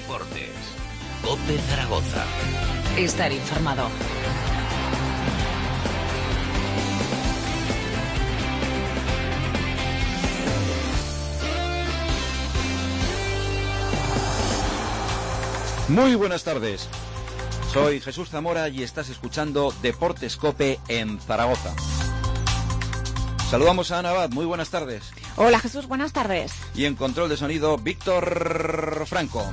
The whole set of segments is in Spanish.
Deportes. COPE Zaragoza. Estar informado. Muy buenas tardes. Soy Jesús Zamora y estás escuchando Deportes COPE en Zaragoza. Saludamos a Ana Abad. Muy buenas tardes. Hola Jesús, buenas tardes. Y en control de sonido, Víctor Franco.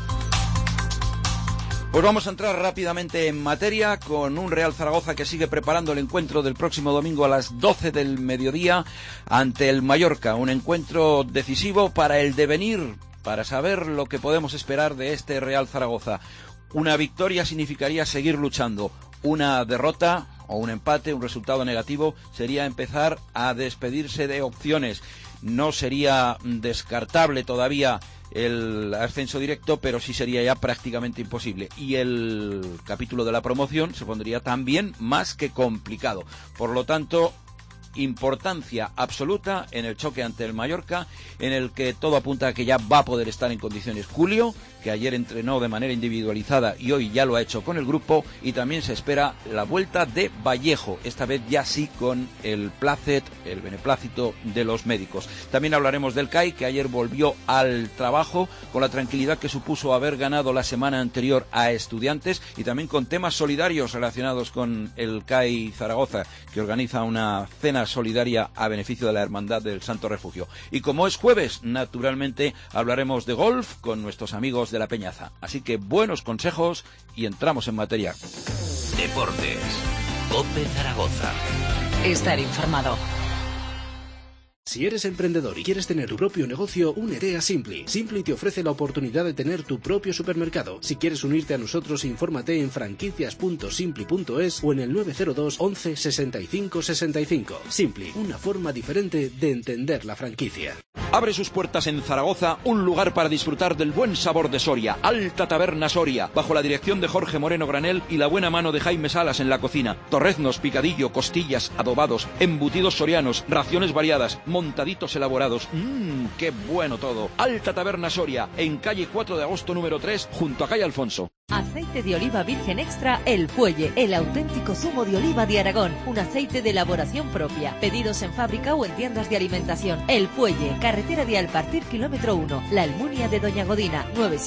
Pues vamos a entrar rápidamente en materia con un Real Zaragoza que sigue preparando el encuentro del próximo domingo a las 12 del mediodía ante el Mallorca. Un encuentro decisivo para el devenir, para saber lo que podemos esperar de este Real Zaragoza. Una victoria significaría seguir luchando. Una derrota o un empate, un resultado negativo, sería empezar a despedirse de opciones. No sería descartable todavía el ascenso directo, pero sí sería ya prácticamente imposible. Y el capítulo de la promoción se pondría también más que complicado. Por lo tanto, importancia absoluta en el choque ante el Mallorca, en el que todo apunta a que ya va a poder estar en condiciones Julio, que ayer entrenó de manera individualizada y hoy ya lo ha hecho con el grupo, y también se espera la vuelta de Vallejo, esta vez ya sí con el beneplácito de los médicos. También hablaremos del CAI, que ayer volvió al trabajo con la tranquilidad que supuso haber ganado la semana anterior a Estudiantes, y también con temas solidarios relacionados con el CAI Zaragoza, que organiza una cena solidaria a beneficio de la Hermandad del Santo Refugio. Y como es jueves, naturalmente hablaremos de golf con nuestros amigos de la Peñaza. Así que buenos consejos y entramos en materia. Deportes. COPE Zaragoza. Estar informado. Si eres emprendedor y quieres tener tu propio negocio, únete a Simply. Simply te ofrece la oportunidad de tener tu propio supermercado. Si quieres unirte a nosotros, infórmate en franquicias.simply.es o en el 902 11 65 65. Simply, una forma diferente de entender la franquicia. Abre sus puertas en Zaragoza un lugar para disfrutar del buen sabor de Soria, Alta Taberna Soria, bajo la dirección de Jorge Moreno Granel y la buena mano de Jaime Salas en la cocina. Torreznos, picadillo, costillas, adobados, embutidos sorianos, raciones variadas, montaditos elaborados. ¡Qué bueno todo! Alta Taberna Soria, en calle 4 de agosto número 3, junto a calle Alfonso. Aceite de oliva virgen extra El Fuelle, el auténtico zumo de oliva de Aragón, un aceite de elaboración propia. Pedidos en fábrica o en tiendas de alimentación. El Fuelle, carretera de Alpartir, kilómetro 1, La Almunia de Doña Godina,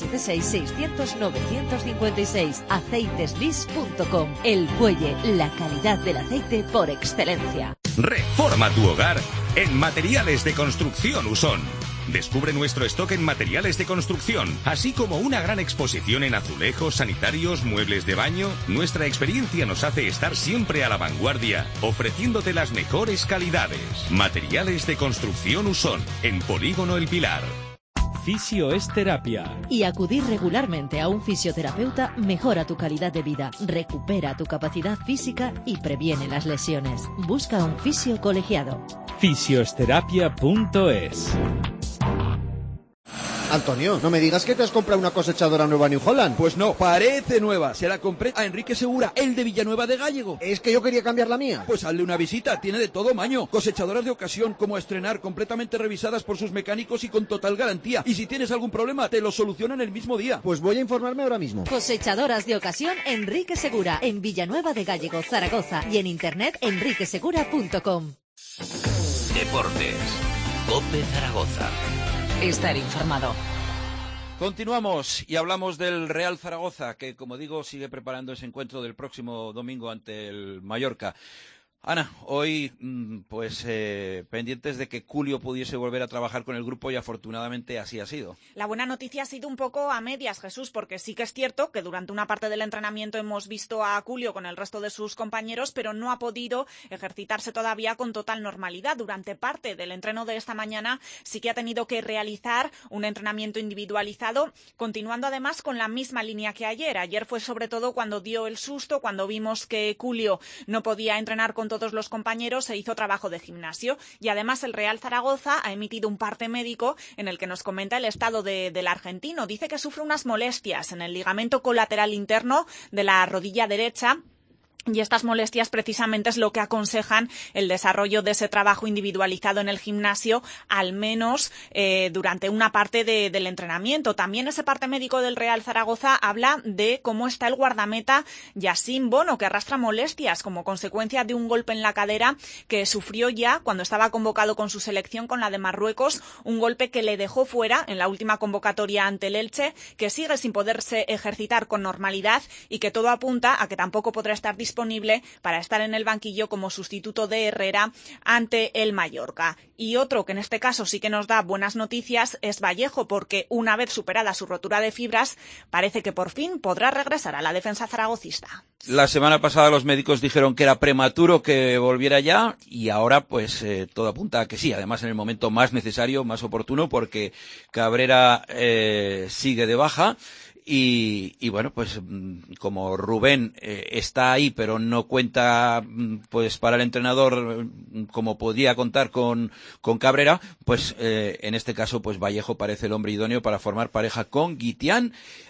976-600-956, aceiteslis.com. El Fuelle, la calidad del aceite por excelencia. Reforma tu hogar en Materiales de Construcción Usón. Descubre nuestro stock en materiales de construcción, así como una gran exposición en azulejos, sanitarios, muebles de baño. Nuestra experiencia nos hace estar siempre a la vanguardia, ofreciéndote las mejores calidades. Materiales de Construcción Usón, en Polígono El Pilar. Fisio es terapia. Y acudir regularmente a un fisioterapeuta mejora tu calidad de vida, recupera tu capacidad física y previene las lesiones. Busca un fisio colegiado. Fisioterapia.es. Antonio, no me digas que te has comprado una cosechadora nueva New Holland. Pues no, parece nueva. Se la compré a Enrique Segura, el de Villanueva de Gállego. Es que yo quería cambiar la mía. Pues hazle una visita, tiene de todo maño. Cosechadoras de ocasión, como a estrenar, completamente revisadas por sus mecánicos y con total garantía. Y si tienes algún problema, te lo solucionan el mismo día. Pues voy a informarme ahora mismo. Cosechadoras de ocasión Enrique Segura, en Villanueva de Gállego, Zaragoza, y en internet enriquesegura.com. Deportes. COPE Zaragoza. Estar informado. Continuamos y hablamos del Real Zaragoza, que, como digo, sigue preparando ese encuentro del próximo domingo ante el Mallorca. Ana, hoy pendientes de que Julio pudiese volver a trabajar con el grupo y afortunadamente así ha sido. La buena noticia ha sido un poco a medias, Jesús, porque sí que es cierto que durante una parte del entrenamiento hemos visto a Julio con el resto de sus compañeros, pero no ha podido ejercitarse todavía con total normalidad. Durante parte del entreno de esta mañana sí que ha tenido que realizar un entrenamiento individualizado, continuando además con la misma línea que ayer. Ayer fue sobre todo cuando dio el susto, cuando vimos que Julio no podía entrenar con todos los compañeros, se hizo trabajo de gimnasio. Y además el Real Zaragoza ha emitido un parte médico en el que nos comenta el estado del argentino. Dice que sufre unas molestias en el ligamento colateral interno de la rodilla derecha, Y estas molestias precisamente es lo que aconsejan el desarrollo de ese trabajo individualizado en el gimnasio, al menos durante una parte del entrenamiento. También ese parte médico del Real Zaragoza habla de cómo está el guardameta Yassine Bono, que arrastra molestias como consecuencia de un golpe en la cadera que sufrió ya cuando estaba convocado con su selección, con la de Marruecos, un golpe que le dejó fuera en la última convocatoria ante el Elche, que sigue sin poderse ejercitar con normalidad y que todo apunta a que tampoco podrá estar disponible para estar en el banquillo como sustituto de Herrera ante el Mallorca. Y otro que en este caso sí que nos da buenas noticias es Vallejo, porque una vez superada su rotura de fibras, parece que por fin podrá regresar a la defensa zaragocista. La semana pasada los médicos dijeron que era prematuro que volviera ya, y ahora pues todo apunta a que sí, además en el momento más necesario, más oportuno, porque Cabrera sigue de baja. Y bueno, pues como Rubén está ahí, pero no cuenta pues para el entrenador como podría contar con Cabrera, pues en este caso pues Vallejo parece el hombre idóneo para formar pareja con Guitián,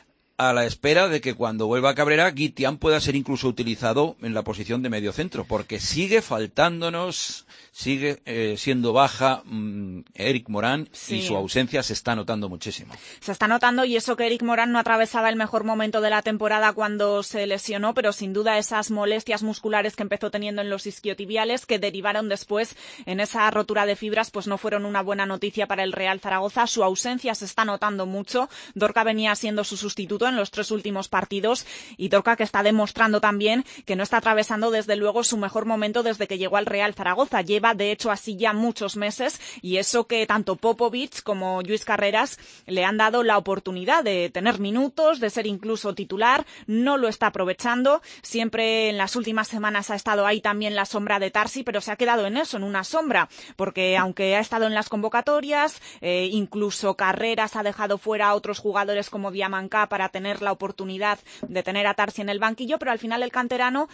a la espera de que cuando vuelva Cabrera, Guitián pueda ser incluso utilizado en la posición de mediocentro, porque sigue faltándonos, sigue siendo baja Eric Morán, sí. Y su ausencia se está notando muchísimo. Se está notando, y eso que Eric Morán no atravesaba el mejor momento de la temporada cuando se lesionó, pero sin duda esas molestias musculares que empezó teniendo en los isquiotibiales, que derivaron después en esa rotura de fibras, pues no fueron una buena noticia para el Real Zaragoza. Su ausencia se está notando mucho. Dorca venía siendo su sustituto en los 3 últimos partidos, y Dorca que está demostrando también que no está atravesando desde luego su mejor momento desde que llegó al Real Zaragoza. Lleva de hecho así ya muchos meses, y eso que tanto Popovic como Lluís Carreras le han dado la oportunidad de tener minutos, de ser incluso titular, no lo está aprovechando. Siempre en las últimas semanas ha estado ahí también la sombra de Tarsi, pero se ha quedado en eso, en una sombra, porque aunque ha estado en las convocatorias, incluso Carreras ha dejado fuera a otros jugadores como Diamancá para tener la oportunidad de tener a Tarsi en el banquillo, pero al final el canterano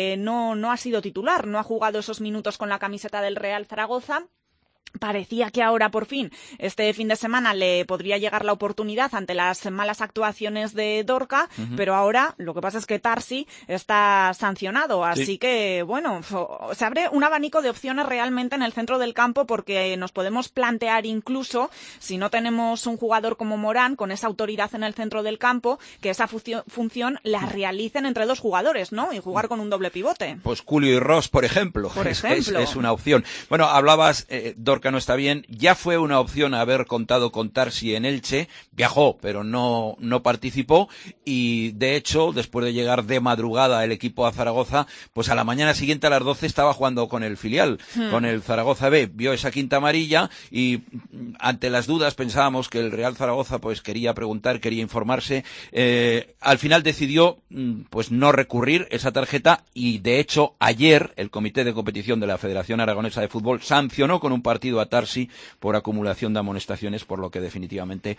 no ha sido titular, no ha jugado esos minutos con la camiseta del Real Zaragoza. Parecía que ahora por fin, este fin de semana, le podría llegar la oportunidad ante las malas actuaciones de Dorca, pero ahora lo que pasa es que Tarsi está sancionado, así sí. Que bueno, se abre un abanico de opciones realmente en el centro del campo, porque nos podemos plantear incluso, si no tenemos un jugador como Morán con esa autoridad en el centro del campo, que esa función la realicen entre 2 jugadores, ¿no? Y jugar con un doble pivote. Pues Julio y Ross, por ejemplo. Es una opción. Bueno, hablabas, Dorca no está bien, ya fue una opción haber contado con Tarsi en Elche, viajó pero no participó, y de hecho después de llegar de madrugada el equipo a Zaragoza, pues a la mañana siguiente a las 12 estaba jugando con el filial, con el Zaragoza B, vio esa quinta amarilla y ante las dudas pensábamos que el Real Zaragoza pues quería preguntar, quería informarse, al final decidió pues no recurrir esa tarjeta, y de hecho ayer el Comité de Competición de la Federación Aragonesa de Fútbol sancionó con un partido a Tarsi por acumulación de amonestaciones, por lo que definitivamente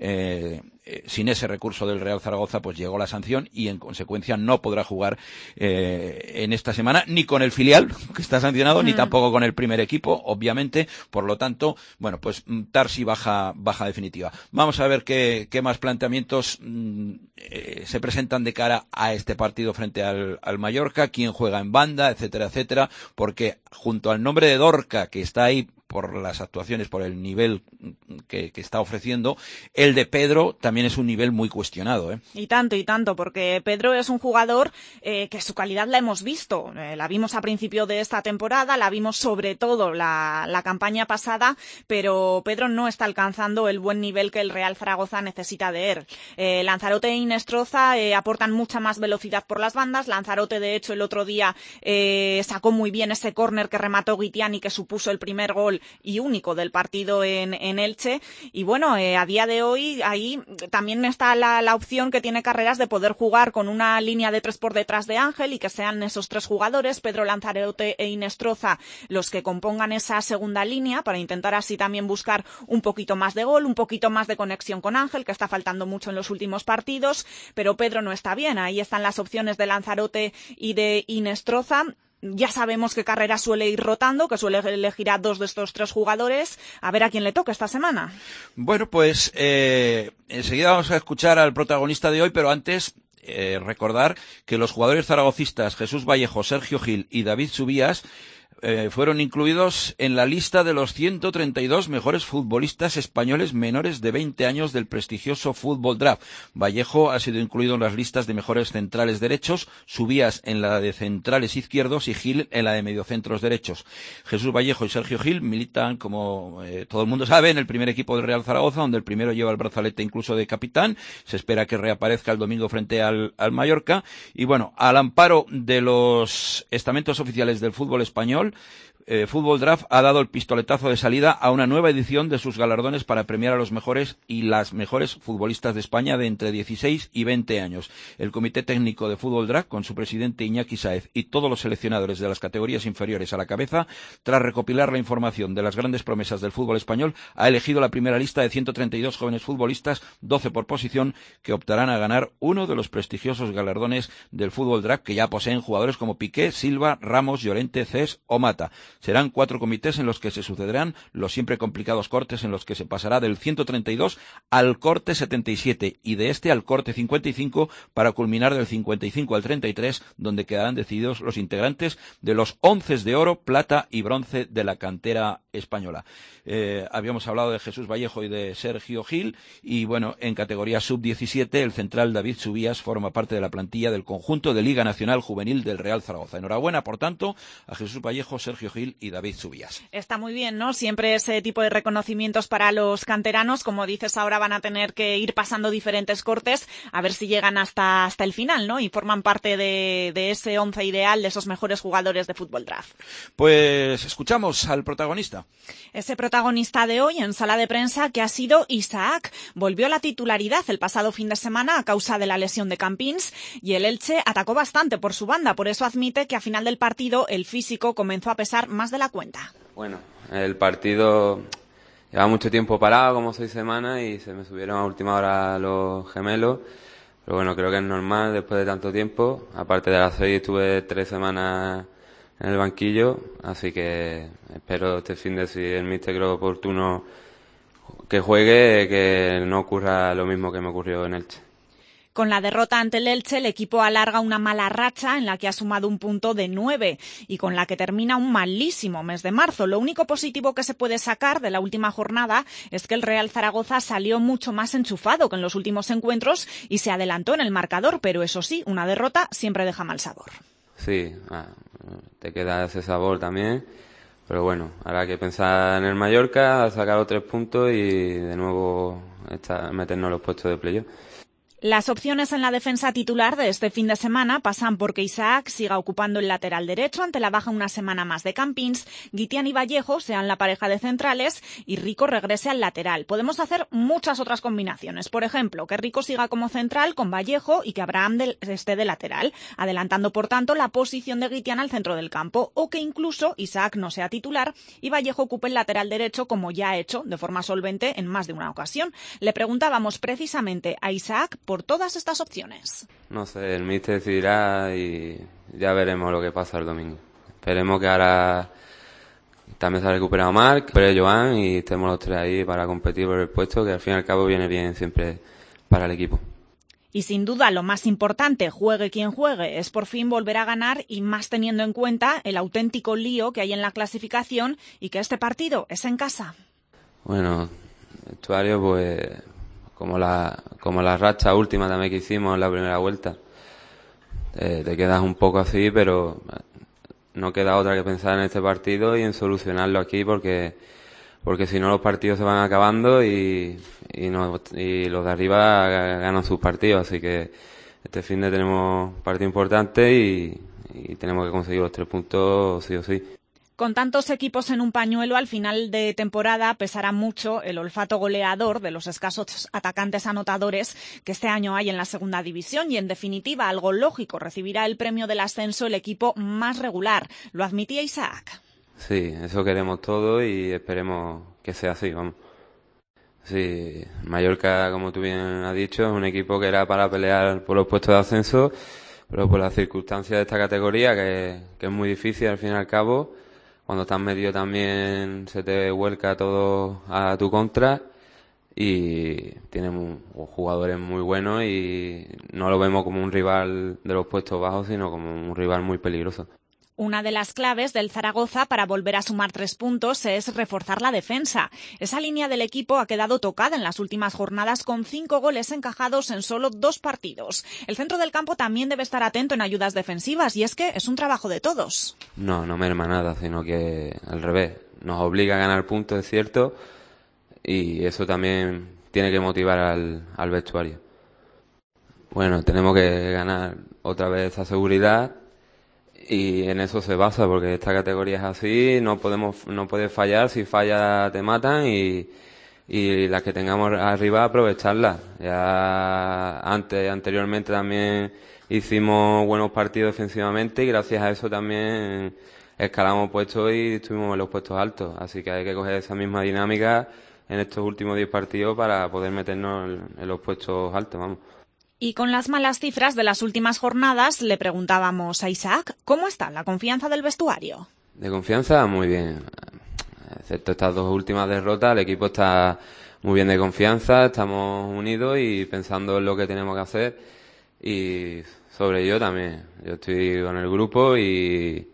sin ese recurso del Real Zaragoza pues llegó la sanción, y en consecuencia no podrá jugar en esta semana ni con el filial que está sancionado, ni tampoco con el primer equipo, obviamente. Por lo tanto, bueno, pues Tarsi baja definitiva. Vamos a ver qué más planteamientos se presentan de cara a este partido frente al Mallorca, quién juega en banda, etcétera, etcétera, porque junto al nombre de Dorca, que está ahí por las actuaciones, por el nivel que está ofreciendo, el de Pedro también es un nivel muy cuestionado, ¿eh? Y tanto, porque Pedro es un jugador que su calidad la hemos visto, la vimos a principio de esta temporada, la vimos sobre todo la campaña pasada, pero Pedro no está alcanzando el buen nivel que el Real Zaragoza necesita de él. Lanzarote e Inestroza aportan mucha más velocidad por las bandas. Lanzarote, de hecho, el otro día sacó muy bien ese córner que remató Guitián y que supuso el primer gol y único del partido en Elche, y bueno, a día de hoy ahí también está la opción que tiene Carreras de poder jugar con una línea de 3 por detrás de Ángel, y que sean esos 3 jugadores, Pedro, Lanzarote e Inestroza, los que compongan esa segunda línea, para intentar así también buscar un poquito más de gol, un poquito más de conexión con Ángel, que está faltando mucho en los últimos partidos, pero Pedro no está bien. Ahí están las opciones de Lanzarote y de Inestroza. Ya sabemos que Carreras suele ir rotando, que suele elegir a 2 de estos 3 jugadores. A ver a quién le toca esta semana. Bueno, pues enseguida vamos a escuchar al protagonista de hoy, pero antes recordar que los jugadores zaragocistas Jesús Vallejo, Sergio Gil y David Subías fueron incluidos en la lista de los 132 mejores futbolistas españoles menores de 20 años del prestigioso Fútbol Draft. Vallejo ha sido incluido en las listas de mejores centrales derechos, Subías en la de centrales izquierdos y Gil en la de mediocentros derechos. Jesús Vallejo y Sergio Gil militan, como todo el mundo sabe, en el primer equipo del Real Zaragoza, donde el primero lleva el brazalete incluso de capitán. Se espera que reaparezca el domingo frente al Mallorca. Y bueno, al amparo de los estamentos oficiales del fútbol español, Fútbol Draft ha dado el pistoletazo de salida a una nueva edición de sus galardones para premiar a los mejores y las mejores futbolistas de España de entre 16 y 20 años. El Comité Técnico de Fútbol Draft, con su presidente Iñaki Sáez y todos los seleccionadores de las categorías inferiores a la cabeza, tras recopilar la información de las grandes promesas del fútbol español, ha elegido la primera lista de 132 jóvenes futbolistas, 12 por posición, que optarán a ganar uno de los prestigiosos galardones del Fútbol Draft, que ya poseen jugadores como Piqué, Silva, Ramos, Llorente, Cés o Mata. Serán 4 comités en los que se sucederán los siempre complicados cortes en los que se pasará del 132 al corte 77 y de este al corte 55 para culminar del 55 al 33, donde quedarán decididos los integrantes de los 11 de oro, plata y bronce de la cantera española. Habíamos hablado de Jesús Vallejo y de Sergio Gil, y bueno, en categoría sub-17 el central David Subías forma parte de la plantilla del conjunto de Liga Nacional Juvenil del Real Zaragoza. Enhorabuena, por tanto, a Jesús Vallejo, Sergio Gil y David Subías. Está muy bien, ¿no? Siempre ese tipo de reconocimientos para los canteranos. Como dices, ahora van a tener que ir pasando diferentes cortes a ver si llegan hasta el final, ¿no? Y forman parte de ese 11 ideal de esos mejores jugadores de Fútbol Draft. Pues escuchamos al protagonista. Ese protagonista de hoy en sala de prensa, que ha sido Isaac, volvió a la titularidad el pasado fin de semana a causa de la lesión de Campins, y el Elche atacó bastante por su banda. Por eso admite que a final del partido el físico comenzó a pesar más de la cuenta. Bueno, el partido lleva mucho tiempo parado, como 6 semanas, y se me subieron a última hora los gemelos. Pero bueno, creo que es normal después de tanto tiempo. Aparte de las 6, estuve 3 semanas en el banquillo, así que espero este fin de, si el míster creo oportuno que juegue, que no ocurra lo mismo que me ocurrió en Elche. Con la derrota ante el Elche, el equipo alarga una mala racha en la que ha sumado un punto de 9 y con la que termina un malísimo mes de marzo. Lo único positivo que se puede sacar de la última jornada es que el Real Zaragoza salió mucho más enchufado que en los últimos encuentros y se adelantó en el marcador, pero eso sí, una derrota siempre deja mal sabor. Sí, te queda ese sabor también, pero bueno, habrá que pensar en el Mallorca, sacar los 3 puntos y de nuevo meternos en los puestos de playoff. Las opciones en la defensa titular de este fin de semana pasan por que Isaac siga ocupando el lateral derecho ante la baja una semana más de Campins, Guitián y Vallejo sean la pareja de centrales y Rico regrese al lateral. Podemos hacer muchas otras combinaciones. Por ejemplo, que Rico siga como central con Vallejo y que Abraham esté de lateral, adelantando por tanto la posición de Guitián al centro del campo, o que incluso Isaac no sea titular y Vallejo ocupe el lateral derecho, como ya ha hecho de forma solvente en más de una ocasión. Le preguntábamos precisamente a Isaac por todas estas opciones. No sé, el míster decidirá y ya veremos lo que pasa el domingo. Esperemos que ahora también se ha recuperado Marc, pero Joan, y estemos los 3 ahí para competir por el puesto, que al fin y al cabo viene bien siempre para el equipo. Y sin duda lo más importante, juegue quien juegue, es por fin volver a ganar, y más teniendo en cuenta el auténtico lío que hay en la clasificación y que este partido es en casa. Bueno, vestuario pues como la racha última también que hicimos en la primera vuelta. Te quedas un poco así, pero no queda otra que pensar en este partido y en solucionarlo aquí, porque si no los partidos se van acabando y los de arriba ganan sus partidos. Así que este fin de tenemos un partido importante y tenemos que conseguir los 3 puntos sí o sí. Con tantos equipos en un pañuelo, al final de temporada pesará mucho el olfato goleador de los escasos atacantes anotadores que este año hay en la segunda división, y en definitiva, algo lógico, recibirá el premio del ascenso el equipo más regular. Lo admitía Isaac. Sí, eso queremos todos y esperemos que sea así, vamos. Sí, Mallorca, como tú bien has dicho, es un equipo que era para pelear por los puestos de ascenso, pero por las circunstancias de esta categoría, que es muy difícil al fin y al cabo. Cuando estás medio también se te vuelca todo a tu contra y tiene jugadores muy buenos y no lo vemos como un rival de los puestos bajos, sino como un rival muy peligroso. Una de las claves del Zaragoza para volver a sumar 3 puntos es reforzar la defensa. Esa línea del equipo ha quedado tocada en las últimas jornadas con 5 goles encajados en solo 2 partidos. El centro del campo también debe estar atento en ayudas defensivas y es que es un trabajo de todos. No merma nada, sino que al revés. Nos obliga a ganar puntos, es cierto, y eso también tiene que motivar al vestuario. Bueno, tenemos que ganar otra vez esa seguridad. Y en eso se basa, porque esta categoría es así, no puedes fallar, si fallas te matan y las que tengamos arriba aprovecharlas. Ya anteriormente también hicimos buenos partidos defensivamente y gracias a eso también escalamos puestos y estuvimos en los puestos altos. Así que hay que coger esa misma dinámica en estos últimos 10 partidos para poder meternos en los puestos altos, vamos. Y con las malas cifras de las últimas jornadas, le preguntábamos a Isaac, ¿cómo está la confianza del vestuario? De confianza, muy bien. Excepto estas 2 últimas derrotas, el equipo está muy bien de confianza, estamos unidos y pensando en lo que tenemos que hacer. Y sobre ello también. Yo estoy con el grupo y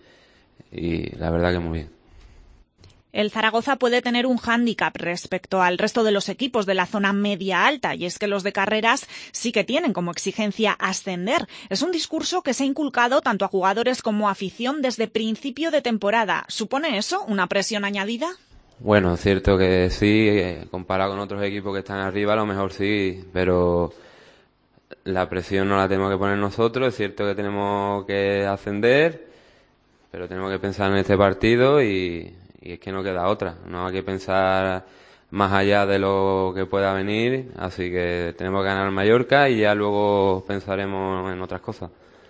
la verdad que muy bien. El Zaragoza puede tener un hándicap respecto al resto de los equipos de la zona media-alta, y es que los de Carreras sí que tienen como exigencia ascender. Es un discurso que se ha inculcado tanto a jugadores como a afición desde principio de temporada. ¿Supone eso una presión añadida? Bueno, es cierto que sí, comparado con otros equipos que están arriba, a lo mejor sí, pero la presión no la tenemos que poner nosotros. Es cierto que tenemos que ascender, pero tenemos que pensar en este partido y es que no queda otra, no hay que pensar más allá de lo que pueda venir, así que tenemos que ganar Mallorca y ya luego pensaremos en otras cosas.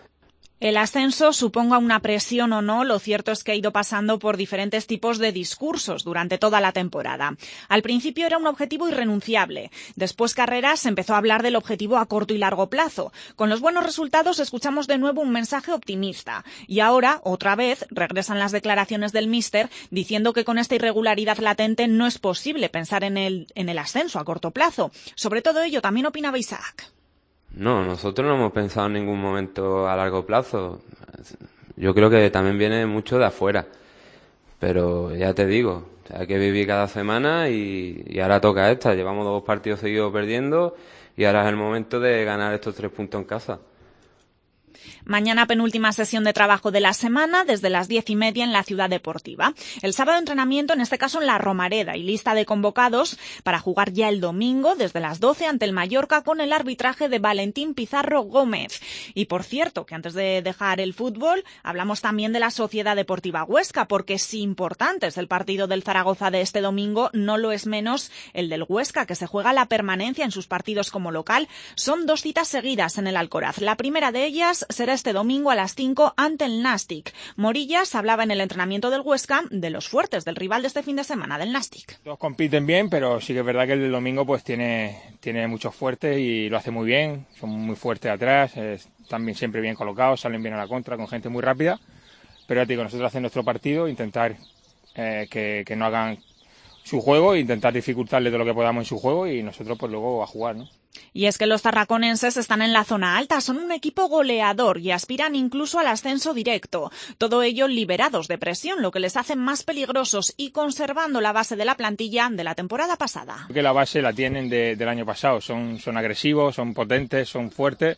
El ascenso suponga una presión o no, lo cierto es que ha ido pasando por diferentes tipos de discursos durante toda la temporada. Al principio era un objetivo irrenunciable. Después Carreras empezó a hablar del objetivo a corto y largo plazo. Con los buenos resultados escuchamos de nuevo un mensaje optimista. Y ahora, otra vez, regresan las declaraciones del míster diciendo que con esta irregularidad latente no es posible pensar en el ascenso a corto plazo. Sobre todo ello también opinaba Isaac. No, nosotros no hemos pensado en ningún momento a largo plazo. Yo creo que también viene mucho de afuera. Pero ya te digo, hay que vivir cada semana y ahora toca esta. Llevamos 2 partidos seguidos perdiendo y ahora es el momento de ganar estos 3 puntos en casa. Mañana penúltima sesión de trabajo de la semana desde las 10:30 en la Ciudad Deportiva. El sábado entrenamiento, en este caso en la Romareda, y lista de convocados para jugar ya el domingo desde las 12 ante el Mallorca con el arbitraje de Valentín Pizarro Gómez. Y por cierto, que antes de dejar el fútbol, hablamos también de la Sociedad Deportiva Huesca, porque si importante es el partido del Zaragoza de este domingo, no lo es menos el del Huesca, que se juega la permanencia en sus partidos como local. Son 2 citas seguidas en el Alcoraz. La primera de ellas será este domingo a las 5 ante el Nastic. Morillas hablaba en el entrenamiento del Huesca de los fuertes del rival de este fin de semana, del Nastic. Todos compiten bien, pero sí que es verdad que el del domingo pues tiene muchos fuertes y lo hace muy bien. Son muy fuertes atrás, están siempre bien colocados, salen bien a la contra con gente muy rápida. Pero ya te digo, nosotros hacemos nuestro partido, intentar que no hagan su juego, intentar dificultarle todo lo que podamos en su juego y nosotros pues luego a jugar, ¿no? Y es que los tarraconenses están en la zona alta, son un equipo goleador y aspiran incluso al ascenso directo. Todo ello liberados de presión, lo que les hace más peligrosos y conservando la base de la plantilla de la temporada pasada. Que la base la tienen del año pasado, son agresivos, son potentes, son fuertes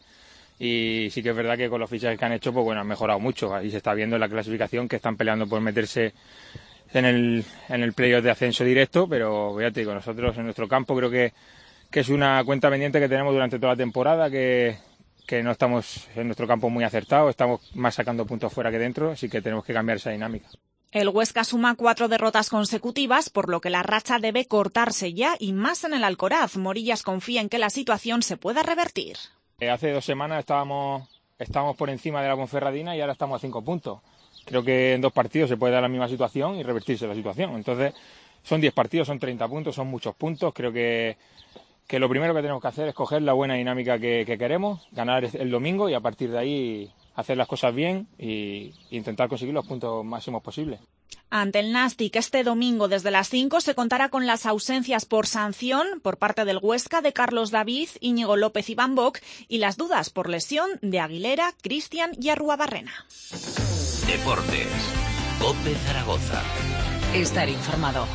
y sí que es verdad que con los fichajes que han hecho pues bueno, han mejorado mucho. Ahí se está viendo en la clasificación que están peleando por meterse en el playoff de ascenso directo, pero ya te digo, nosotros en nuestro campo creo que es una cuenta pendiente que tenemos durante toda la temporada, que no estamos en nuestro campo muy acertados, estamos más sacando puntos fuera que dentro, así que tenemos que cambiar esa dinámica. El Huesca suma 4 derrotas consecutivas, por lo que la racha debe cortarse ya y más en el Alcoraz. Morillas confía en que la situación se pueda revertir. Hace 2 semanas estábamos por encima de la Ponferradina y ahora estamos a 5 puntos. Creo que en 2 partidos se puede dar la misma situación y revertirse la situación. Entonces, son 10 partidos, son 30 puntos, son muchos puntos. Creo que lo primero que tenemos que hacer es coger la buena dinámica que queremos, ganar el domingo y a partir de ahí hacer las cosas bien e intentar conseguir los puntos máximos posibles. Ante el Nastic este domingo desde las 5 se contará con las ausencias por sanción por parte del Huesca de Carlos David, Íñigo López y Van Bock y las dudas por lesión de Aguilera, Cristian y Arruabarrena. Deportes. COPE Zaragoza. Estar informado.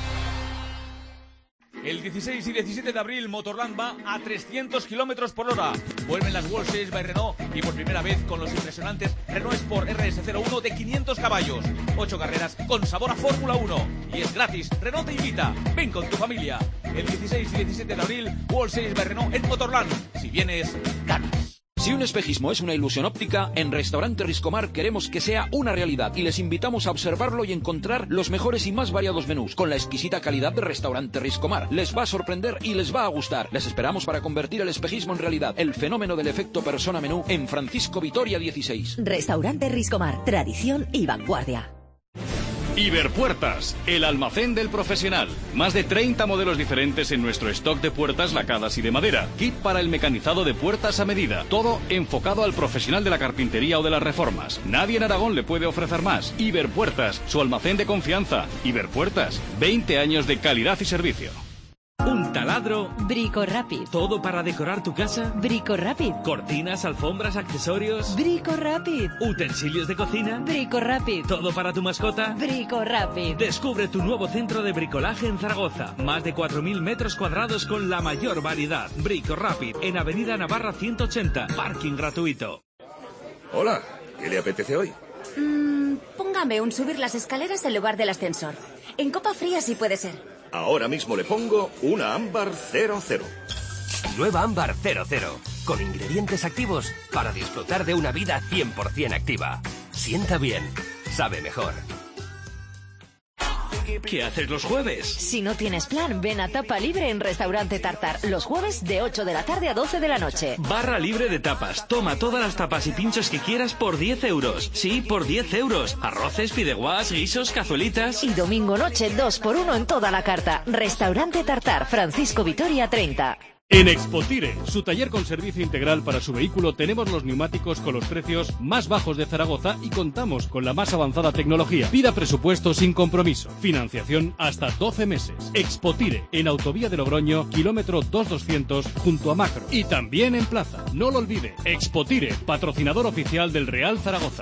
El 16 y 17 de abril Motorland va a 300 km por hora. Vuelven las World Series by Renault y por primera vez con los impresionantes Renault Sport RS01 de 500 caballos. 8 carreras con sabor a Fórmula 1. Y es gratis. Renault te invita. Ven con tu familia. El 16 y 17 de abril World Series by Renault en Motorland. Si vienes, ganas. Si un espejismo es una ilusión óptica, en Restaurante Riscomar queremos que sea una realidad y les invitamos a observarlo y encontrar los mejores y más variados menús con la exquisita calidad de Restaurante Riscomar. Les va a sorprender y les va a gustar. Les esperamos para convertir el espejismo en realidad, el fenómeno del efecto persona menú en Francisco Vitoria 16. Restaurante Riscomar, tradición y vanguardia. Iberpuertas, el almacén del profesional. Más de 30 modelos diferentes en nuestro stock de puertas lacadas y de madera. Kit para el mecanizado de puertas a medida. Todo enfocado al profesional de la carpintería o de las reformas. Nadie en Aragón le puede ofrecer más. Iberpuertas, su almacén de confianza. Iberpuertas, 20 años de calidad y servicio. Un taladro. Brico Rapid. ¿Todo para decorar tu casa? Brico Rapid. Cortinas, alfombras, accesorios. Brico Rapid. Utensilios de cocina. Brico Rapid. ¿Todo para tu mascota? Brico Rapid. Descubre tu nuevo centro de bricolaje en Zaragoza. Más de 4.000 metros cuadrados con la mayor variedad. Brico Rapid, en Avenida Navarra 180. Parking gratuito. Hola, ¿qué le apetece hoy? Póngame un subir las escaleras en lugar del ascensor. En copa fría sí puede ser. Ahora mismo le pongo una ámbar 00. Nueva ámbar 00, con ingredientes activos para disfrutar de una vida 100% activa. Sienta bien, sabe mejor. ¿Qué haces los jueves? Si no tienes plan, ven a Tapa Libre en Restaurante Tartar. Los jueves de 8 de la tarde a 12 de la noche. Barra libre de tapas. Toma todas las tapas y pinchos que quieras por 10 euros. Sí, por 10 euros. Arroces, fideuás, guisos, cazuelitas. Y domingo noche 2x1 en toda la carta. Restaurante Tartar, Francisco Vitoria 30. En Expotire, su taller con servicio integral para su vehículo, tenemos los neumáticos con los precios más bajos de Zaragoza y contamos con la más avanzada tecnología. Pida presupuesto sin compromiso. Financiación hasta 12 meses. Expotire, en Autovía de Logroño, kilómetro 2200, junto a Macro. Y también en Plaza. No lo olvide. Expotire, patrocinador oficial del Real Zaragoza.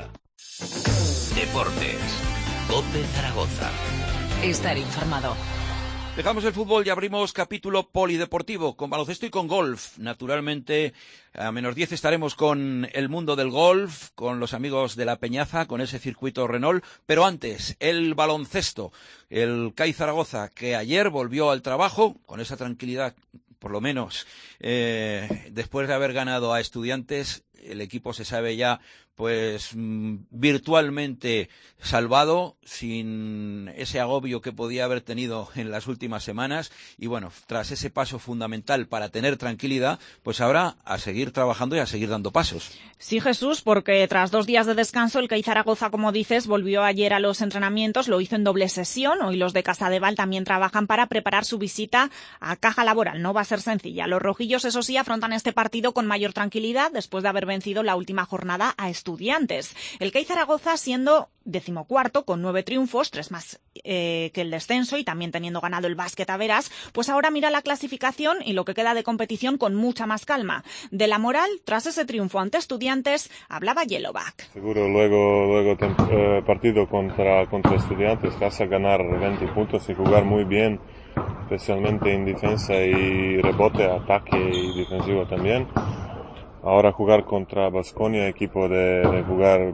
Deportes. COPE Zaragoza. Estar informado. Dejamos el fútbol y abrimos capítulo polideportivo con baloncesto y con golf. Naturalmente, a menos 10 estaremos con el mundo del golf, con los amigos de La Peñaza, con ese circuito Renault. Pero antes, el baloncesto. El CAI Zaragoza, que ayer volvió al trabajo con esa tranquilidad, por lo menos, después de haber ganado a Estudiantes. El equipo se sabe ya pues virtualmente salvado, sin ese agobio que podía haber tenido en las últimas semanas, y bueno, tras ese paso fundamental para tener tranquilidad, pues ahora a seguir trabajando y a seguir dando pasos. Sí, Jesús, porque tras 2 días de descanso, el CAI Zaragoza, como dices, volvió ayer a los entrenamientos, lo hizo en doble sesión. Hoy los de Casadeval también trabajan para preparar su visita a Caja Laboral. No va a ser sencilla. Los rojillos, eso sí, afrontan este partido con mayor tranquilidad después de haber vencido la última jornada a Estudiantes. El CAI Zaragoza siendo 14º con 9 triunfos, 3 más que el descenso, y también teniendo ganado el básquet a Veras, pues ahora mira la clasificación y lo que queda de competición con mucha más calma. De la moral, tras ese triunfo ante Estudiantes, hablaba Yellowback. Seguro luego partido contra Estudiantes vas a ganar 20 puntos y jugar muy bien, especialmente en defensa y rebote, ataque y defensivo también. Ahora jugar contra Baskonia, equipo de jugar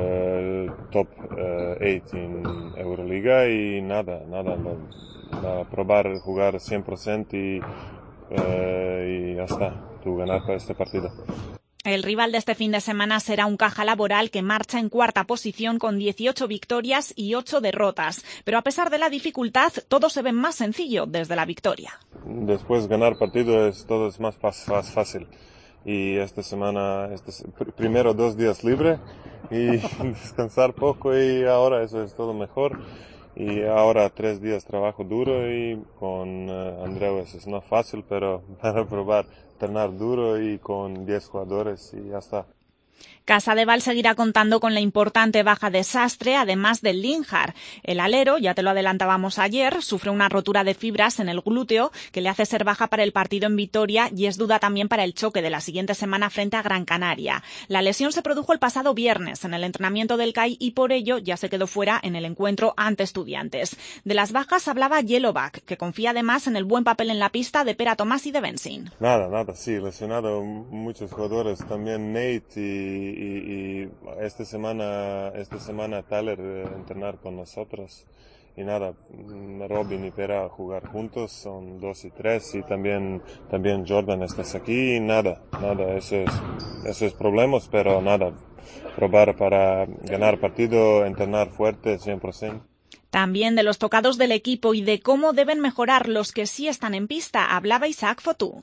top 8 en Euroliga, y nada, probar jugar 100% y ya está, tú ganar para este partido. El rival de este fin de semana será un Caja Laboral que marcha en 4ª posición con 18 victorias y 8 derrotas. Pero a pesar de la dificultad, todo se ve más sencillo desde la victoria. Después ganar partido todo es más fácil. Y esta semana, primero 2 días libre y descansar poco, y ahora eso es todo mejor. Y ahora 3 días trabajo duro, y con Andreu eso es no fácil, pero para probar entrenar duro y con 10 jugadores y ya está. Casadevall seguirá contando con la importante baja de Sastre, además del Linhart. El alero, ya te lo adelantábamos ayer, sufre una rotura de fibras en el glúteo que le hace ser baja para el partido en Vitoria y es duda también para el choque de la siguiente semana frente a Gran Canaria. La lesión se produjo el pasado viernes en el entrenamiento del CAI y por ello ya se quedó fuera en el encuentro ante Estudiantes. De las bajas hablaba Yellowback, que confía además en el buen papel en la pista de Pera Tomás y de Benzín. Nada, sí, lesionado muchos jugadores, también Nate y esta semana Tyler entrenar con nosotros y nada, Robin y Pera a jugar juntos, son 2 y 3 y también Jordan estás aquí y nada, esos problemas, pero nada, probar para ganar partido, entrenar fuerte 100%. También de los tocados del equipo y de cómo deben mejorar los que sí están en pista, hablaba Isaac Fotú.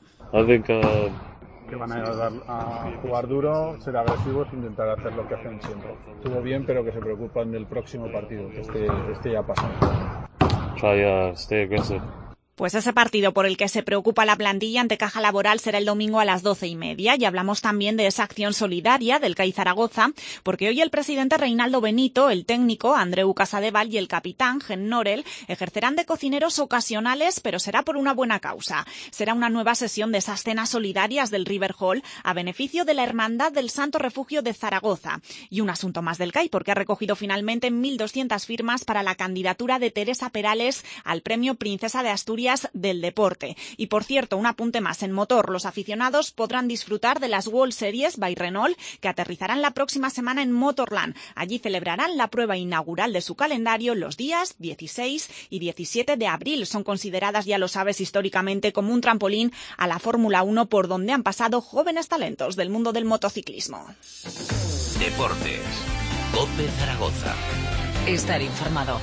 Que van a jugar duro, ser agresivos, intentar hacer lo que hacen siempre. Estuvo bien, pero que se preocupan del próximo partido, que esté ya pasando. Stay aggressive. Pues ese partido por el que se preocupa la plantilla ante Caja Laboral será el domingo a las 12:30 y hablamos también de esa acción solidaria del CAI Zaragoza, porque hoy el presidente Reinaldo Benito, el técnico Andreu Casadevall y el capitán Gen Norel ejercerán de cocineros ocasionales, pero será por una buena causa. Será una nueva sesión de esas cenas solidarias del River Hall a beneficio de la Hermandad del Santo Refugio de Zaragoza. Y un asunto más del CAI, porque ha recogido finalmente 1.200 firmas para la candidatura de Teresa Perales al Premio Princesa de Asturias del Deporte. Y por cierto, un apunte más en motor, los aficionados podrán disfrutar de las World Series by Renault que aterrizarán la próxima semana en Motorland. Allí celebrarán la prueba inaugural de su calendario los días 16 y 17 de abril. Son consideradas, ya lo sabes, históricamente como un trampolín a la Fórmula 1 por donde han pasado jóvenes talentos del mundo del motociclismo. Deportes. COPE Zaragoza. Estar informado.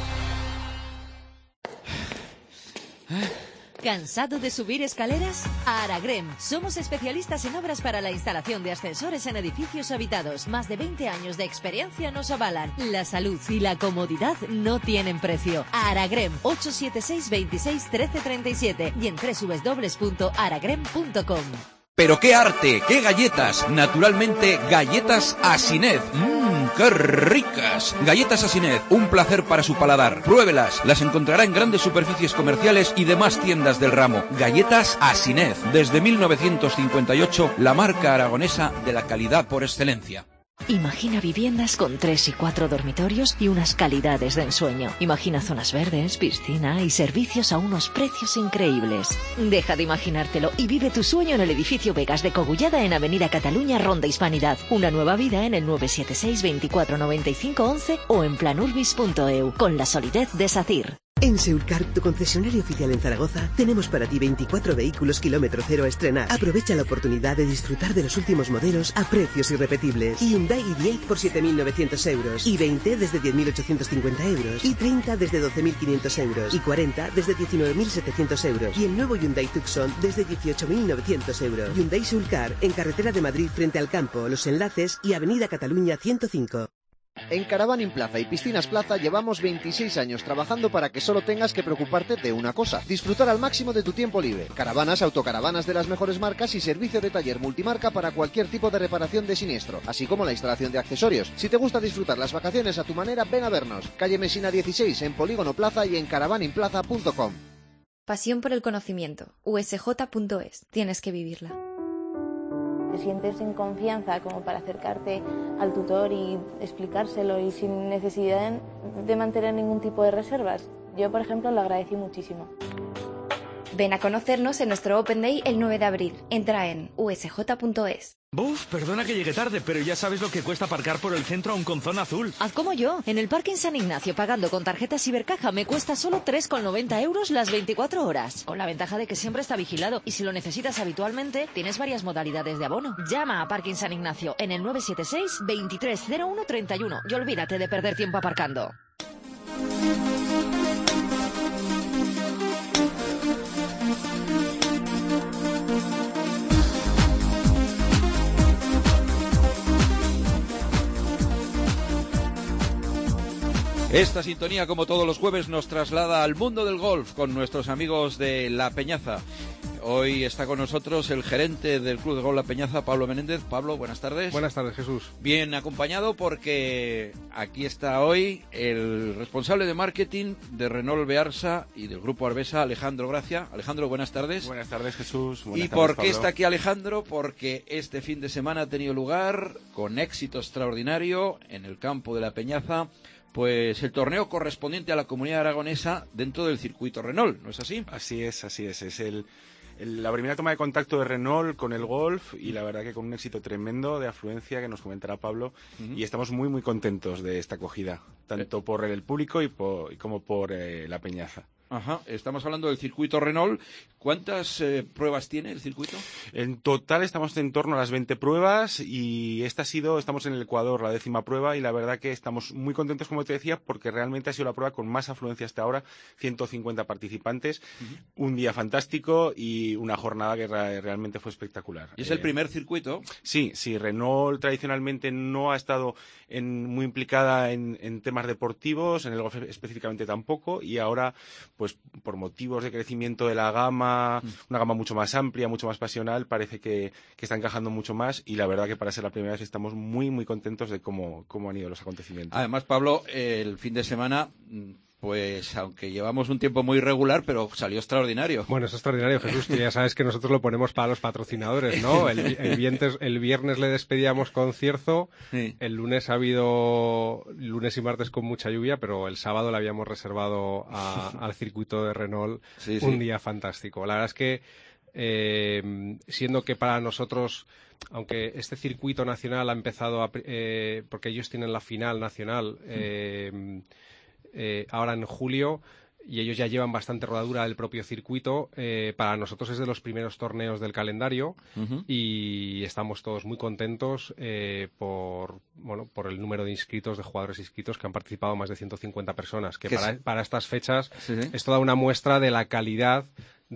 ¿Cansado de subir escaleras? Aragrem. Somos especialistas en obras para la instalación de ascensores en edificios habitados. Más de 20 años de experiencia nos avalan. La salud y la comodidad no tienen precio. Aragrem, 876 26 13 37 y en www.aragrem.com. Pero qué arte, qué galletas, naturalmente galletas Asinet. ¡Qué ricas! Galletas Asinet, un placer para su paladar. Pruébelas, las encontrará en grandes superficies comerciales y demás tiendas del ramo. Galletas Asinet, desde 1958, la marca aragonesa de la calidad por excelencia. Imagina viviendas con 3 y 4 dormitorios y unas calidades de ensueño. Imagina zonas verdes, piscina y servicios a unos precios increíbles. Deja de imaginártelo y vive tu sueño en el edificio Vegas de Cogullada en Avenida Cataluña, Ronda Hispanidad. Una nueva vida en el 976 24 95 11 o en planurbis.eu con la solidez de SACIR. En Seurcar, tu concesionario oficial en Zaragoza, tenemos para ti 24 vehículos kilómetro cero a estrenar. Aprovecha la oportunidad de disfrutar de los últimos modelos a precios irrepetibles. Hyundai i10 por 7.900 euros, i20 desde 10.850 euros, i30 desde 12.500 euros, i40 desde 19.700 euros y el nuevo Hyundai Tucson desde 18.900 euros. Hyundai Seurcar, en carretera de Madrid frente al campo, Los Enlaces y Avenida Cataluña 105. En Caravaning Plaza y Piscinas Plaza llevamos 26 años trabajando para que solo tengas que preocuparte de una cosa: disfrutar al máximo de tu tiempo libre. Caravanas, autocaravanas de las mejores marcas y servicio de taller multimarca para cualquier tipo de reparación de siniestro, así como la instalación de accesorios. Si te gusta disfrutar las vacaciones a tu manera, ven a vernos. Calle Mesina 16 en Polígono Plaza y en caravaningplaza.com. Pasión por el conocimiento. USJ.es. Tienes que vivirla. Te sientes en confianza como para acercarte al tutor y explicárselo y sin necesidad de mantener ningún tipo de reservas. Yo, por ejemplo, lo agradecí muchísimo. Ven a conocernos en nuestro Open Day el 9 de abril. Entra en usj.es. Buf, perdona que llegue tarde, pero ya sabes lo que cuesta aparcar por el centro aún con zona azul. Haz como yo. En el Parking San Ignacio, pagando con tarjeta Cibercaja, me cuesta solo 3,90 euros las 24 horas. Con la ventaja de que siempre está vigilado. Y si lo necesitas habitualmente, tienes varias modalidades de abono. Llama a Parking San Ignacio en el 976 2301 31 y olvídate de perder tiempo aparcando. Esta sintonía, como todos los jueves, nos traslada al mundo del golf con nuestros amigos de La Peñaza. Hoy está con nosotros el gerente del Club de Golf La Peñaza, Pablo Menéndez. Pablo, buenas tardes. Buenas tardes, Jesús. Bien acompañado porque aquí está hoy el responsable de marketing de Renault Bearsa y del Grupo Arbesa, Alejandro Gracia. Alejandro, buenas tardes. Buenas tardes, Jesús. ¿Y por qué está aquí Alejandro? Porque este fin de semana ha tenido lugar, con éxito extraordinario, en el campo de La Peñaza, pues el torneo correspondiente a la Comunidad Aragonesa dentro del circuito Renault, ¿no es así? Así es. Es la primera toma de contacto de Renault con el golf y la verdad que con un éxito tremendo de afluencia que nos comentará Pablo. Y estamos muy, muy contentos de esta acogida, tanto por el público como por La Peñaza. Ajá, estamos hablando del circuito Renault. ¿Cuántas pruebas tiene el circuito? En total estamos en torno a las 20 pruebas y estamos en el Ecuador, la 10ª prueba, y la verdad que estamos muy contentos, como te decía, porque realmente ha sido la prueba con más afluencia hasta ahora, 150 participantes, un día fantástico y una jornada que realmente fue espectacular. ¿Y es el primer circuito? Sí, Renault tradicionalmente no ha estado muy implicada en temas deportivos, en el golf específicamente tampoco, y ahora, pues por motivos de crecimiento de la gama, una gama mucho más amplia, mucho más pasional, parece que está encajando mucho más, y la verdad que para ser la primera vez estamos muy, muy contentos de cómo han ido los acontecimientos. Además, Pablo, el fin de semana, pues aunque llevamos un tiempo muy irregular, pero salió extraordinario. Bueno, es extraordinario, Jesús, que ya sabes que nosotros lo ponemos para los patrocinadores, ¿no? El viernes le despedíamos con Cierzo, sí. El lunes ha habido lunes y martes con mucha lluvia, pero el sábado le habíamos reservado al circuito de Renault un día fantástico. La verdad es que siendo que para nosotros, aunque este circuito nacional ha empezado porque ellos tienen la final nacional ahora en julio, y ellos ya llevan bastante rodadura del propio circuito, para nosotros es de los primeros torneos del calendario, y estamos todos muy contentos por el número de inscritos, de jugadores inscritos, que han participado más de 150 personas, que para estas fechas es toda una muestra de la calidad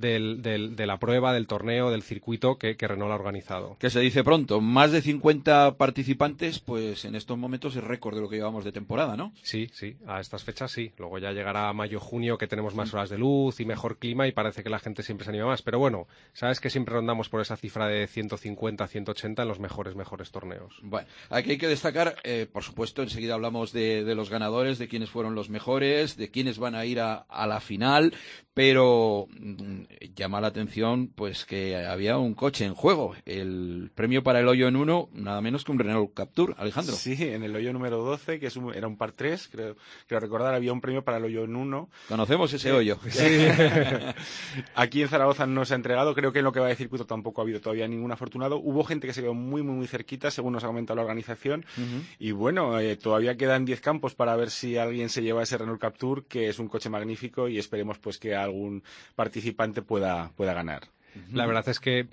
de la prueba, del torneo, del circuito que Renault ha organizado. Que se dice pronto, más de 50 participantes, pues en estos momentos es récord de lo que llevamos de temporada, ¿no? Sí, a estas fechas sí. Luego ya llegará mayo, junio, que tenemos más horas de luz y mejor clima, y parece que la gente siempre se anima más. Pero bueno, sabes que siempre rondamos por esa cifra de 150, 180 en los mejores torneos. Bueno, aquí hay que destacar, por supuesto, enseguida hablamos de los ganadores, de quiénes fueron los mejores, de quiénes van a ir a la final, pero llama la atención pues que había un coche en juego. El premio para el hoyo en uno, nada menos que un Renault Captur, Alejandro. Sí, en el hoyo número 12, que era un par 3, creo recordar, había un premio para el hoyo en uno. Conocemos ese hoyo. Sí. Aquí en Zaragoza no se ha entregado, creo que en lo que va de circuito tampoco ha habido todavía ningún afortunado. Hubo gente que se quedó muy, muy, muy cerquita, según nos ha comentado la organización. Y bueno, todavía quedan 10 campos para ver si alguien se lleva ese Renault Captur, que es un coche magnífico, y esperemos pues que algún participante pueda ganar. La verdad es que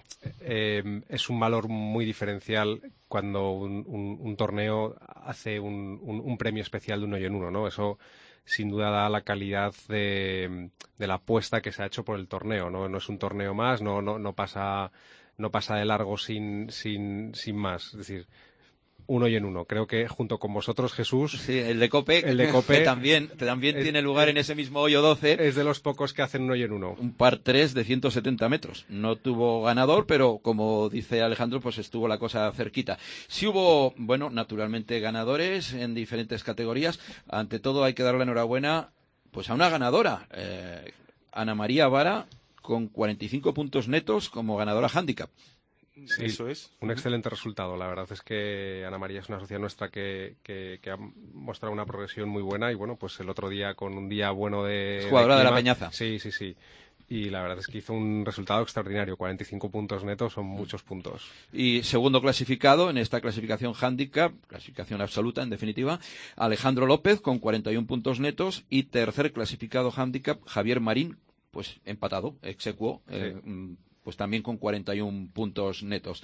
es un valor muy diferencial cuando un torneo hace un premio especial de un hoyo en uno, ¿no? Eso sin duda da la calidad de la apuesta que se ha hecho por el torneo, ¿no? No es un torneo más, no pasa de largo sin más. Es decir, un hoyo en uno. Creo que junto con vosotros, Jesús... Sí, el de Cope que también tiene lugar en ese mismo hoyo 12. Es de los pocos que hacen un hoyo en uno. Un par 3 de 170 metros. No tuvo ganador, pero como dice Alejandro, pues estuvo la cosa cerquita. Sí hubo, bueno, naturalmente ganadores en diferentes categorías. Ante todo hay que darle la enhorabuena pues a una ganadora, Ana María Vara, con 45 puntos netos como ganadora handicap. Sí, eso es. Un excelente resultado. La verdad es que Ana María es una socia nuestra que ha mostrado una progresión muy buena, y bueno, pues el otro día con un día bueno de jugadora de La Peñaza. Sí. Y la verdad es que hizo un resultado extraordinario. 45 puntos netos son muchos puntos. Y segundo clasificado en esta clasificación handicap, clasificación absoluta en definitiva, Alejandro López con 41 puntos netos, y tercer clasificado handicap, Javier Marín, pues empatado, ex aequo, pues también con 41 puntos netos.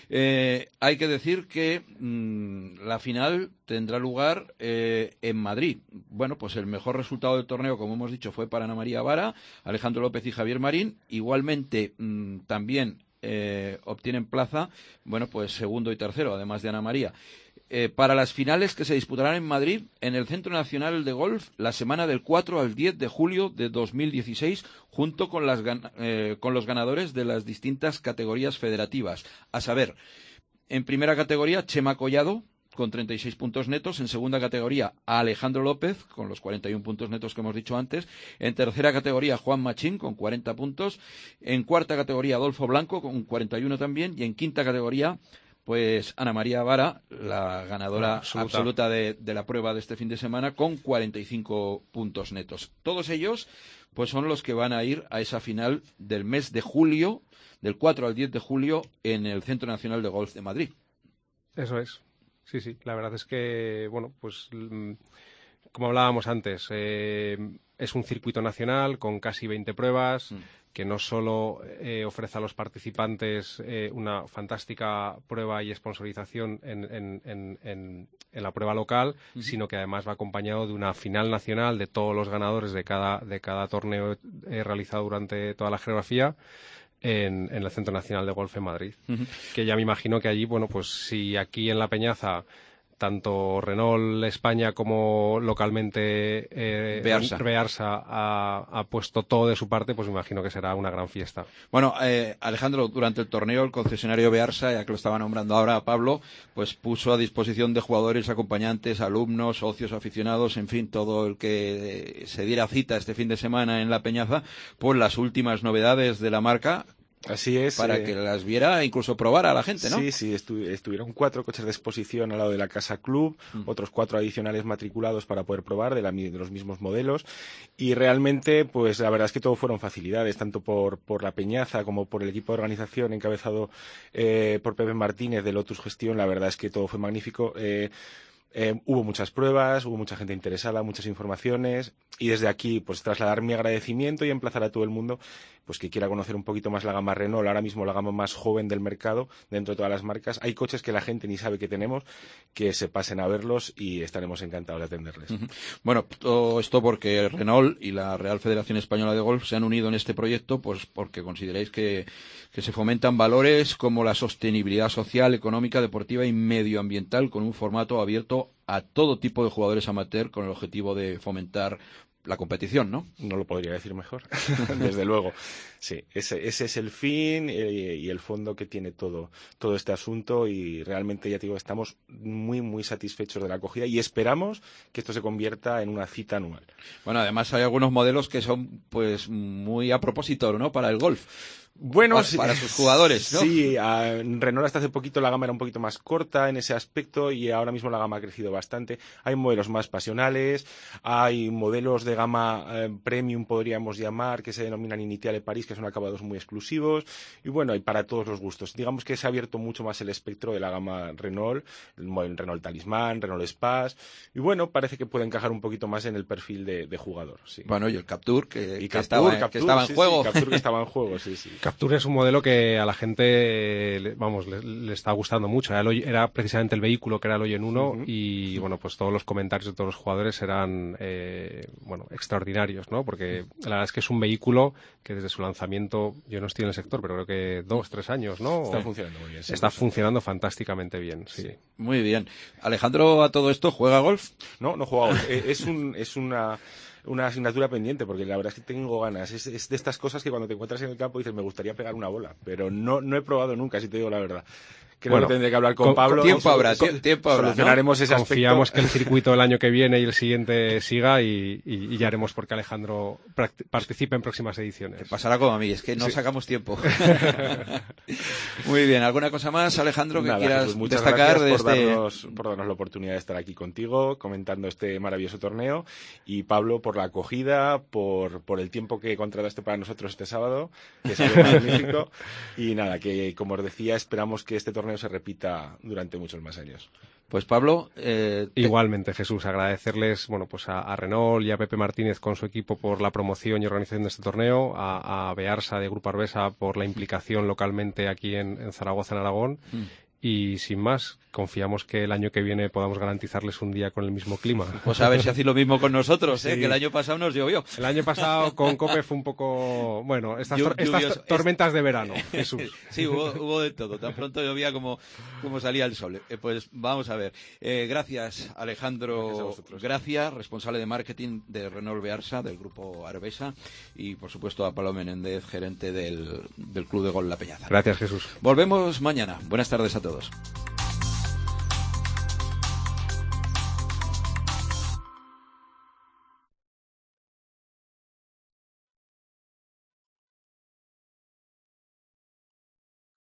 Hay que decir que la final tendrá lugar en Madrid. Bueno, pues el mejor resultado del torneo, como hemos dicho, fue para Ana María Vara, Alejandro López y Javier Marín. Igualmente, también obtienen plaza, bueno, pues segundo y tercero, además de Ana María. para las finales que se disputarán en Madrid, en el Centro Nacional de Golf, la semana del 4 al 10 de julio de 2016, junto con los ganadores de las distintas categorías federativas. A saber, en primera categoría, Chema Collado, con 36 puntos netos. En segunda categoría, a Alejandro López, con los 41 puntos netos que hemos dicho antes. En tercera categoría, Juan Machín, con 40 puntos. En cuarta categoría, Adolfo Blanco, con 41 también. Y en quinta categoría, pues Ana María Vara, la ganadora absoluta de la prueba de este fin de semana, con 45 puntos netos. Todos ellos, pues son los que van a ir a esa final del mes de julio, del 4 al 10 de julio, en el Centro Nacional de Golf de Madrid. Eso es. Sí, la verdad es que, bueno, pues como hablábamos antes, es un circuito nacional con casi 20 pruebas, que no solo ofrece a los participantes una fantástica prueba y sponsorización en la prueba local, sino que además va acompañado de una final nacional de todos los ganadores de cada torneo realizado durante toda la geografía, en el Centro Nacional de Golf en Madrid. Que ya me imagino que allí, bueno, pues si aquí en La Peñaza tanto Renault España como localmente Bearsa ha puesto todo de su parte, pues me imagino que será una gran fiesta. Bueno, Alejandro, durante el torneo el concesionario Bearsa, ya que lo estaba nombrando ahora Pablo, pues puso a disposición de jugadores, acompañantes, alumnos, socios, aficionados, en fin, todo el que se diera cita este fin de semana en La Peñaza, pues las últimas novedades de la marca. Así es. Para que las viera e incluso probara a la gente, ¿no? Sí, estuvieron 4 coches de exposición al lado de la Casa Club, otros 4 adicionales matriculados para poder probar de los mismos modelos, y realmente, pues la verdad es que todo fueron facilidades, tanto por La Peñaza como por el equipo de organización encabezado por Pepe Martínez de Lotus Gestión. La verdad es que todo fue magnífico. Hubo muchas pruebas, hubo mucha gente interesada, muchas informaciones, y desde aquí pues trasladar mi agradecimiento y emplazar a todo el mundo pues que quiera conocer un poquito más la gama Renault, ahora mismo la gama más joven del mercado dentro de todas las marcas. Hay coches que la gente ni sabe que tenemos, que se pasen a verlos y estaremos encantados de atenderles. Bueno, todo esto porque Renault y la Real Federación Española de Golf se han unido en este proyecto, pues porque consideráis que se fomentan valores como la sostenibilidad social, económica, deportiva y medioambiental, con un formato abierto a todo tipo de jugadores amateur, con el objetivo de fomentar la competición, ¿no? No lo podría decir mejor, desde luego. Sí, ese es el fin y el fondo que tiene todo este asunto, y realmente, ya te digo, estamos muy, muy satisfechos de la acogida y esperamos que esto se convierta en una cita anual. Bueno, además hay algunos modelos que son pues muy a propósito, ¿no?, para el golf. Bueno, para sus jugadores, ¿no? Sí, Renault hasta hace poquito la gama era un poquito más corta en ese aspecto, y ahora mismo la gama ha crecido bastante. Hay modelos más pasionales, hay modelos de gama premium, podríamos llamar, que se denominan Initiale París, que son acabados muy exclusivos, y bueno, hay para todos los gustos. Digamos que se ha abierto mucho más el espectro de la gama Renault, el Renault Talisman, Renault Espace, y bueno, parece que puede encajar un poquito más en el perfil de jugador. Sí. Bueno, y el Captur, que estaba en juego. Captur que estaba en juego, sí. Captur es un modelo que a la gente, le está gustando mucho. Era precisamente el vehículo que era el Oyen 1, y bueno, pues todos los comentarios de todos los jugadores eran extraordinarios, ¿no? Porque la verdad es que es un vehículo que desde su lanzamiento, yo no estoy en el sector, pero creo que 2-3 años, ¿no? Está funcionando muy bien. Está funcionando fantásticamente bien, sí. Muy bien. Alejandro, a todo esto, ¿juega golf? No juega golf. Es una asignatura pendiente, porque la verdad es que tengo ganas. Es de estas cosas que cuando te encuentras en el campo dices, me gustaría pegar una bola, pero no he probado nunca, si te digo la verdad. Creo que tendré que hablar con Pablo. Tiempo habrá, solucionaremos ese aspecto. Confiamos que el circuito el año que viene y el siguiente siga, y ya haremos porque Alejandro participe en próximas ediciones. Te pasará como a mí, es que no sacamos tiempo. Muy bien, ¿alguna cosa más, Alejandro, que quieras destacar de por darnos la oportunidad de estar aquí contigo, comentando este maravilloso torneo, y Pablo, por la acogida, por el tiempo que contrataste para nosotros este sábado, que es algo magnífico, y nada, que como os decía, esperamos que este torneo se repita durante muchos más años. Pues Pablo, igualmente, Jesús, agradecerles, bueno, pues a Renault y a Pepe Martínez con su equipo por la promoción y organización de este torneo, a Bearsa de Grupo Arbesa por la implicación localmente aquí en Zaragoza, en Aragón, Y sin más, confiamos que el año que viene podamos garantizarles un día con el mismo clima. Pues a ver si hacéis lo mismo con nosotros, sí. que el año pasado nos llovió. El año pasado con COPE fue un poco... Bueno, estas tormentas de verano, Jesús. Sí, hubo de todo. Tan pronto llovía como salía el sol. Pues vamos a ver. Gracias, Alejandro Gracia, responsable de marketing de Renault Bearsa, del grupo Arbesa, y por supuesto a Pablo Menéndez, gerente del Club de Golf La Peñaza. Gracias, Jesús. Volvemos mañana. Buenas tardes a todos.